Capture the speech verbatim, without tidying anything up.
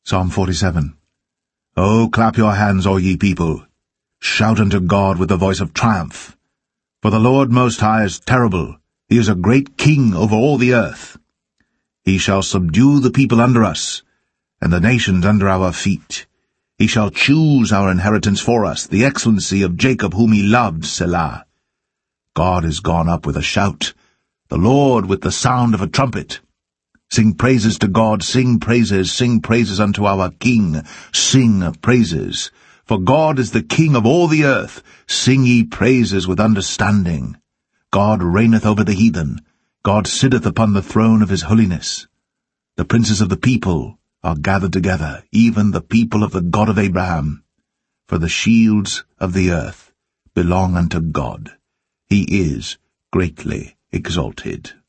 Psalm forty-seven. O clap your hands, all ye people. Shout unto God with the voice of triumph. For the Lord Most High is terrible. He is a great king over all the earth. He shall subdue the people under us, and the nations under our feet. He shall choose our inheritance for us, the excellency of Jacob whom he loved, Selah. God is gone up with a shout, the Lord with the sound of a trumpet. Sing praises to God, sing praises, sing praises unto our King, sing praises. For God is the King of all the earth, sing ye praises with understanding. God reigneth over the heathen, God sitteth upon the throne of his holiness. The princes of the people are gathered together, even the people of the God of Abraham. For the shields of the earth belong unto God. He is greatly exalted.